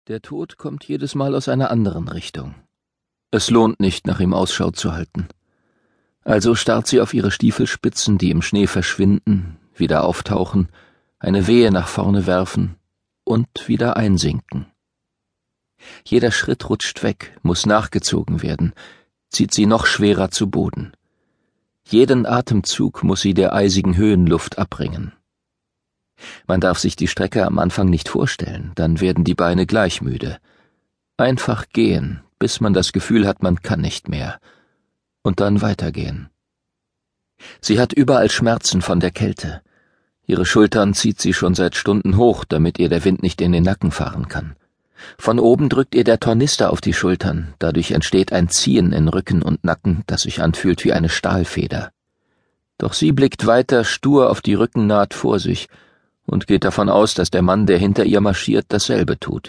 Der Tod kommt jedes Mal aus einer anderen Richtung. Es lohnt nicht, nach ihm Ausschau zu halten. Also starrt sie auf ihre Stiefelspitzen, die im Schnee verschwinden, wieder auftauchen, eine Wehe nach vorne werfen und wieder einsinken. Jeder Schritt rutscht weg, muss nachgezogen werden, zieht sie noch schwerer zu Boden. Jeden Atemzug muss sie der eisigen Höhenluft abringen. Man darf sich die Strecke am Anfang nicht vorstellen, dann werden die Beine gleich müde. Einfach gehen, bis man das Gefühl hat, man kann nicht mehr. Und dann weitergehen. Sie hat überall Schmerzen von der Kälte. Ihre Schultern zieht sie schon seit Stunden hoch, damit ihr der Wind nicht in den Nacken fahren kann. Von oben drückt ihr der Tornister auf die Schultern, dadurch entsteht ein Ziehen in Rücken und Nacken, das sich anfühlt wie eine Stahlfeder. Doch sie blickt weiter stur auf die Rückennaht vor sich und geht davon aus, dass der Mann, der hinter ihr marschiert, dasselbe tut.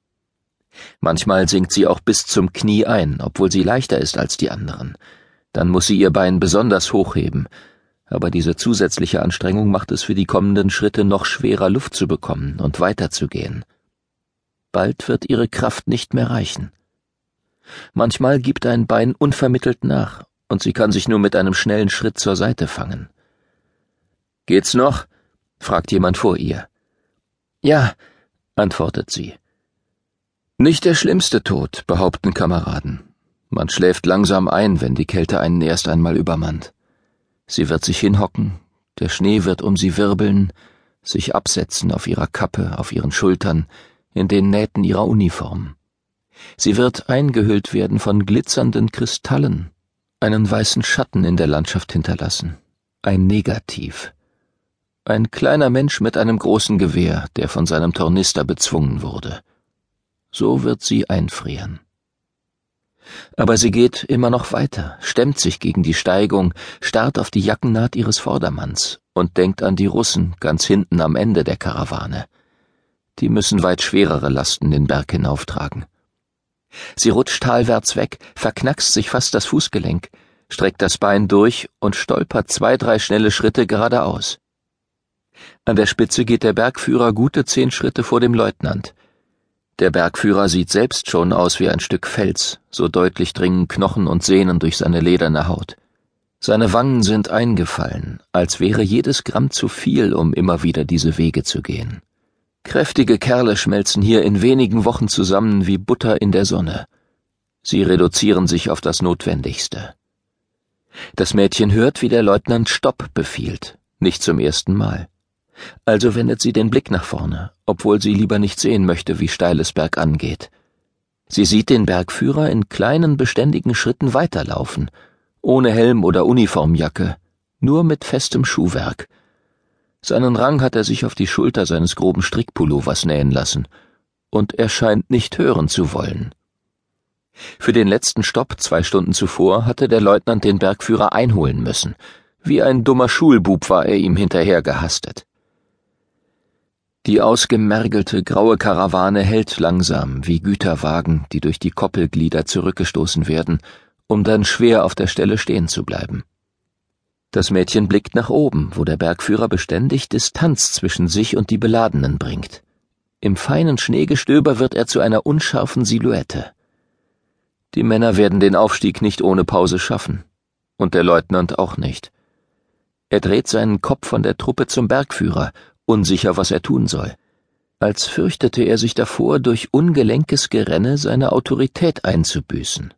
Manchmal sinkt sie auch bis zum Knie ein, obwohl sie leichter ist als die anderen. Dann muss sie ihr Bein besonders hochheben, aber diese zusätzliche Anstrengung macht es für die kommenden Schritte noch schwerer, Luft zu bekommen und weiterzugehen. Bald wird ihre Kraft nicht mehr reichen. Manchmal gibt ein Bein unvermittelt nach, und sie kann sich nur mit einem schnellen Schritt zur Seite fangen. »Geht's noch?« fragt jemand vor ihr. »Ja«, antwortet sie. Nicht der schlimmste Tod, behaupten Kameraden. Man schläft langsam ein, wenn die Kälte einen erst einmal übermannt. Sie wird sich hinhocken, der Schnee wird um sie wirbeln, sich absetzen auf ihrer Kappe, auf ihren Schultern, in den Nähten ihrer Uniform. Sie wird eingehüllt werden von glitzernden Kristallen, einen weißen Schatten in der Landschaft hinterlassen, ein Negativ. Ein kleiner Mensch mit einem großen Gewehr, der von seinem Tornister bezwungen wurde. So wird sie einfrieren. Aber sie geht immer noch weiter, stemmt sich gegen die Steigung, starrt auf die Jackennaht ihres Vordermanns und denkt an die Russen ganz hinten am Ende der Karawane. Die müssen weit schwerere Lasten den Berg hinauftragen. Sie rutscht talwärts weg, verknackst sich fast das Fußgelenk, streckt das Bein durch und stolpert 2, 3 schnelle Schritte geradeaus. An der Spitze geht der Bergführer gute 10 Schritte vor dem Leutnant. Der Bergführer sieht selbst schon aus wie ein Stück Fels, so deutlich dringen Knochen und Sehnen durch seine lederne Haut. Seine Wangen sind eingefallen, als wäre jedes Gramm zu viel, um immer wieder diese Wege zu gehen. Kräftige Kerle schmelzen hier in wenigen Wochen zusammen wie Butter in der Sonne. Sie reduzieren sich auf das Notwendigste. Das Mädchen hört, wie der Leutnant Stopp befiehlt, nicht zum ersten Mal. Also wendet sie den Blick nach vorne, obwohl sie lieber nicht sehen möchte, wie steil es bergan geht. Sie sieht den Bergführer in kleinen, beständigen Schritten weiterlaufen, ohne Helm oder Uniformjacke, nur mit festem Schuhwerk. Seinen Rang hat er sich auf die Schulter seines groben Strickpullovers nähen lassen, und er scheint nicht hören zu wollen. Für den letzten Stopp 2 Stunden zuvor hatte der Leutnant den Bergführer einholen müssen. Wie ein dummer Schulbub war er ihm hinterher gehastet. Die ausgemergelte, graue Karawane hält langsam, wie Güterwagen, die durch die Koppelglieder zurückgestoßen werden, um dann schwer auf der Stelle stehen zu bleiben. Das Mädchen blickt nach oben, wo der Bergführer beständig Distanz zwischen sich und die Beladenen bringt. Im feinen Schneegestöber wird er zu einer unscharfen Silhouette. Die Männer werden den Aufstieg nicht ohne Pause schaffen. Und der Leutnant auch nicht. Er dreht seinen Kopf von der Truppe zum Bergführer, unsicher, was er tun soll. Als fürchtete er sich davor, durch ungelenkes Gerenne seine Autorität einzubüßen.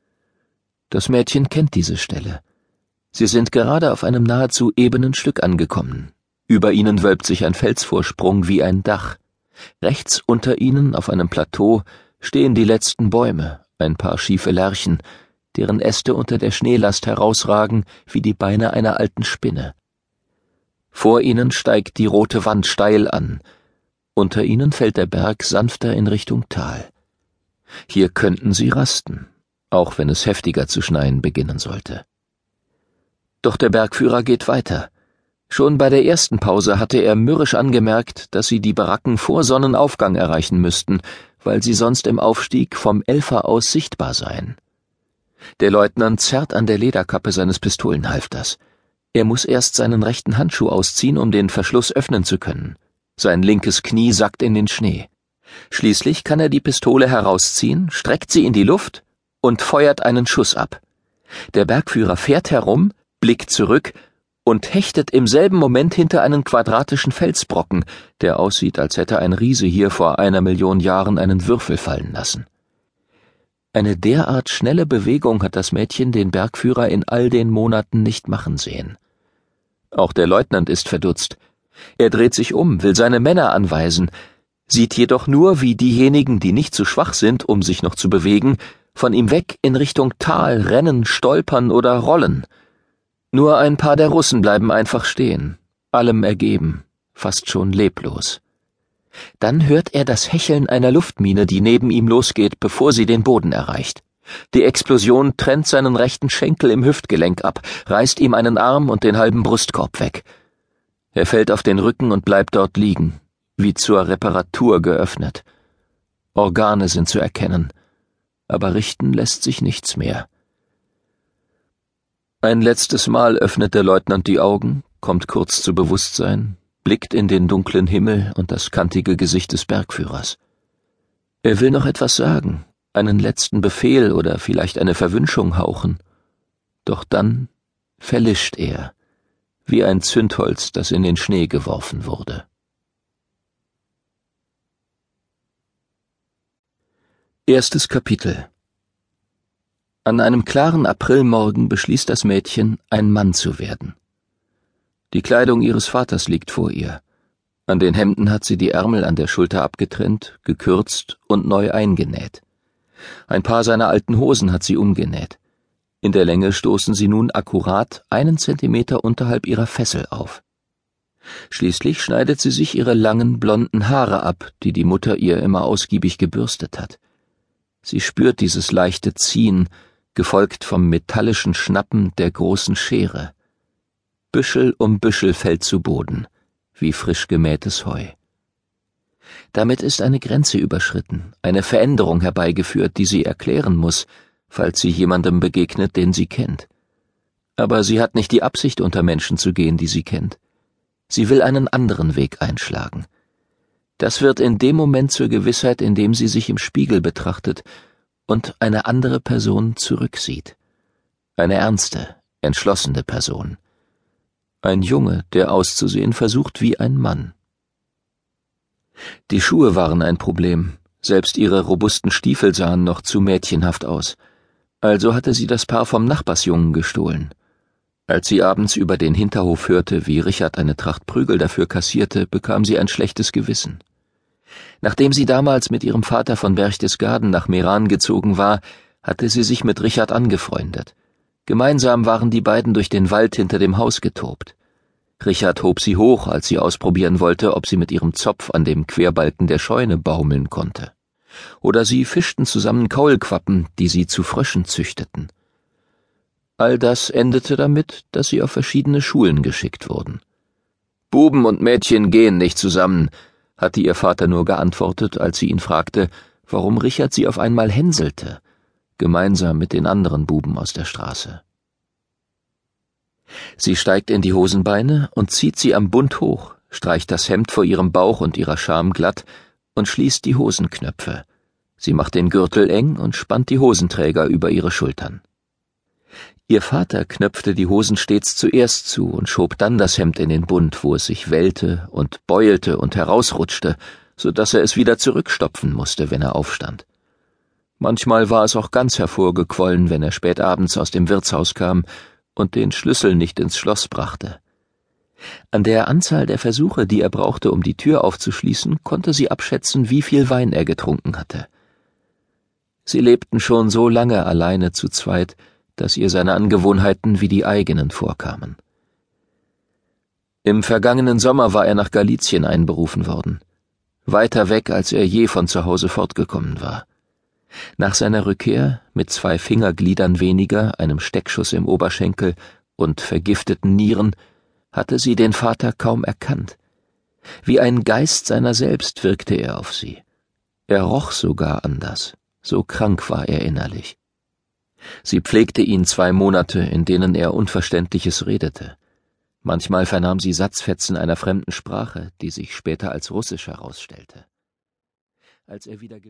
Das Mädchen kennt diese Stelle. Sie sind gerade auf einem nahezu ebenen Stück angekommen. Über ihnen wölbt sich ein Felsvorsprung wie ein Dach. Rechts unter ihnen, auf einem Plateau, stehen die letzten Bäume, ein paar schiefe Lärchen, deren Äste unter der Schneelast herausragen wie die Beine einer alten Spinne. Vor ihnen steigt die rote Wand steil an. Unter ihnen fällt der Berg sanfter in Richtung Tal. Hier könnten sie rasten, auch wenn es heftiger zu schneien beginnen sollte. Doch der Bergführer geht weiter. Schon bei der ersten Pause hatte er mürrisch angemerkt, dass sie die Baracken vor Sonnenaufgang erreichen müssten, weil sie sonst im Aufstieg vom Elfer aus sichtbar seien. Der Leutnant zerrt an der Lederkappe seines Pistolenhalfters. Er muss erst seinen rechten Handschuh ausziehen, um den Verschluss öffnen zu können. Sein linkes Knie sackt in den Schnee. Schließlich kann er die Pistole herausziehen, streckt sie in die Luft und feuert einen Schuss ab. Der Bergführer fährt herum, blickt zurück und hechtet im selben Moment hinter einen quadratischen Felsbrocken, der aussieht, als hätte ein Riese hier vor 1 Million Jahren einen Würfel fallen lassen. Eine derart schnelle Bewegung hat das Mädchen den Bergführer in all den Monaten nicht machen sehen. Auch der Leutnant ist verdutzt. Er dreht sich um, will seine Männer anweisen, sieht jedoch nur, wie diejenigen, die nicht zu schwach sind, um sich noch zu bewegen, von ihm weg in Richtung Tal rennen, stolpern oder rollen. Nur ein paar der Russen bleiben einfach stehen, allem ergeben, fast schon leblos. Dann hört er das Hecheln einer Luftmine, die neben ihm losgeht, bevor sie den Boden erreicht. Die Explosion trennt seinen rechten Schenkel im Hüftgelenk ab, reißt ihm einen Arm und den halben Brustkorb weg. Er fällt auf den Rücken und bleibt dort liegen, wie zur Reparatur geöffnet. Organe sind zu erkennen, aber richten lässt sich nichts mehr. Ein letztes Mal öffnet der Leutnant die Augen, kommt kurz zu Bewusstsein, blickt in den dunklen Himmel und das kantige Gesicht des Bergführers. Er will noch etwas sagen, einen letzten Befehl oder vielleicht eine Verwünschung hauchen. Doch dann verlischt er, wie ein Zündholz, das in den Schnee geworfen wurde. Erstes Kapitel. An einem klaren Aprilmorgen beschließt das Mädchen, ein Mann zu werden. Die Kleidung ihres Vaters liegt vor ihr. An den Hemden hat sie die Ärmel an der Schulter abgetrennt, gekürzt und neu eingenäht. Ein paar seiner alten Hosen hat sie umgenäht. In der Länge stoßen sie nun akkurat 1 Zentimeter unterhalb ihrer Fessel auf. Schließlich schneidet sie sich ihre langen, blonden Haare ab, die die Mutter ihr immer ausgiebig gebürstet hat. Sie spürt dieses leichte Ziehen, gefolgt vom metallischen Schnappen der großen Schere. Büschel um Büschel fällt zu Boden, wie frisch gemähtes Heu. Damit ist eine Grenze überschritten, eine Veränderung herbeigeführt, die sie erklären muss, falls sie jemandem begegnet, den sie kennt. Aber sie hat nicht die Absicht, unter Menschen zu gehen, die sie kennt. Sie will einen anderen Weg einschlagen. Das wird in dem Moment zur Gewissheit, in dem sie sich im Spiegel betrachtet und eine andere Person zurücksieht. Eine ernste, entschlossene Person. Ein Junge, der auszusehen versucht wie ein Mann. Die Schuhe waren ein Problem, selbst ihre robusten Stiefel sahen noch zu mädchenhaft aus. Also hatte sie das Paar vom Nachbarsjungen gestohlen. Als sie abends über den Hinterhof hörte, wie Richard eine Tracht Prügel dafür kassierte, bekam sie ein schlechtes Gewissen. Nachdem sie damals mit ihrem Vater von Berchtesgaden nach Meran gezogen war, hatte sie sich mit Richard angefreundet. Gemeinsam waren die beiden durch den Wald hinter dem Haus getobt. Richard hob sie hoch, als sie ausprobieren wollte, ob sie mit ihrem Zopf an dem Querbalken der Scheune baumeln konnte. Oder sie fischten zusammen Kaulquappen, die sie zu Fröschen züchteten. All das endete damit, dass sie auf verschiedene Schulen geschickt wurden. »Buben und Mädchen gehen nicht zusammen«, hatte ihr Vater nur geantwortet, als sie ihn fragte, warum Richard sie auf einmal hänselte, gemeinsam mit den anderen Buben aus der Straße. Sie steigt in die Hosenbeine und zieht sie am Bund hoch, streicht das Hemd vor ihrem Bauch und ihrer Scham glatt und schließt die Hosenknöpfe. Sie macht den Gürtel eng und spannt die Hosenträger über ihre Schultern. Ihr Vater knöpfte die Hosen stets zuerst zu und schob dann das Hemd in den Bund, wo es sich wellte und beulte und herausrutschte, so dass er es wieder zurückstopfen musste, wenn er aufstand. Manchmal war es auch ganz hervorgequollen, wenn er spät abends aus dem Wirtshaus kam und den Schlüssel nicht ins Schloss brachte. An der Anzahl der Versuche, die er brauchte, um die Tür aufzuschließen, konnte sie abschätzen, wie viel Wein er getrunken hatte. Sie lebten schon so lange alleine zu zweit, dass ihr seine Angewohnheiten wie die eigenen vorkamen. Im vergangenen Sommer war er nach Galizien einberufen worden, weiter weg, als er je von zu Hause fortgekommen war. Nach seiner Rückkehr, mit 2 Fingergliedern weniger, einem Steckschuss im Oberschenkel und vergifteten Nieren, hatte sie den Vater kaum erkannt. Wie ein Geist seiner selbst wirkte er auf sie. Er roch sogar anders, so krank war er innerlich. Sie pflegte ihn 2 Monate, in denen er Unverständliches redete. Manchmal vernahm sie Satzfetzen einer fremden Sprache, die sich später als Russisch herausstellte. Als er wieder